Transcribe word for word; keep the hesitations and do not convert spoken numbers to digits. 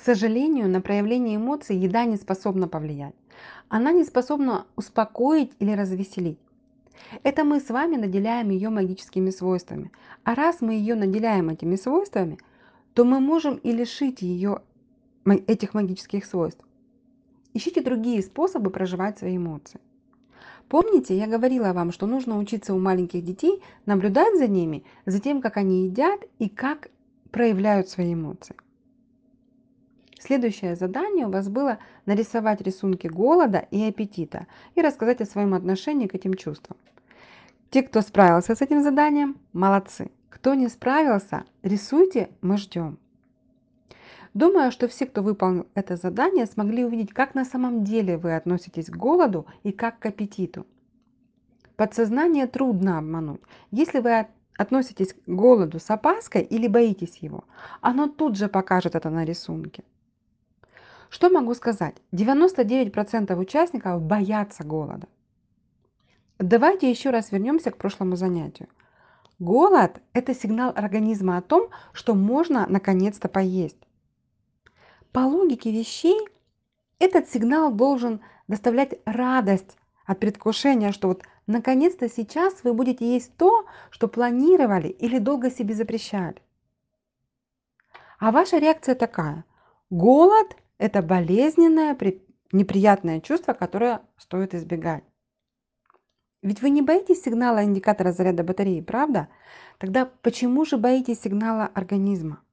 сожалению, на проявление эмоций еда не способна повлиять. Она не способна успокоить или развеселить. Это мы с вами наделяем ее магическими свойствами. А раз мы ее наделяем этими свойствами, то мы можем и лишить ее этих магических свойств. Ищите другие способы проживать свои эмоции. Помните, я говорила вам, что нужно учиться у маленьких детей наблюдать за ними, за тем, как они едят и как проявляют свои эмоции. Следующее задание у вас было нарисовать рисунки голода и аппетита и рассказать о своем отношении к этим чувствам. Те, кто справился с этим заданием, молодцы. Кто не справился, рисуйте, мы ждем. Думаю, что все, кто выполнил это задание, смогли увидеть, как на самом деле вы относитесь к голоду и как к аппетиту. Подсознание трудно обмануть. Если вы относитесь к голоду с опаской или боитесь его, оно тут же покажет это на рисунке. Что могу сказать? девяносто девять процентов участников боятся голода. Давайте еще раз вернемся к прошлому занятию. Голод– это сигнал организма о том, что можно наконец-то поесть. По логике вещей, этот сигнал должен доставлять радость от предвкушения, что вот наконец-то сейчас вы будете есть то, что планировали или долго себе запрещали. А ваша реакция такая. Голод– это болезненное, неприятное чувство, которое стоит избегать. Ведь вы не боитесь сигнала индикатора заряда батареи, правда? Тогда почему же боитесь сигнала организма?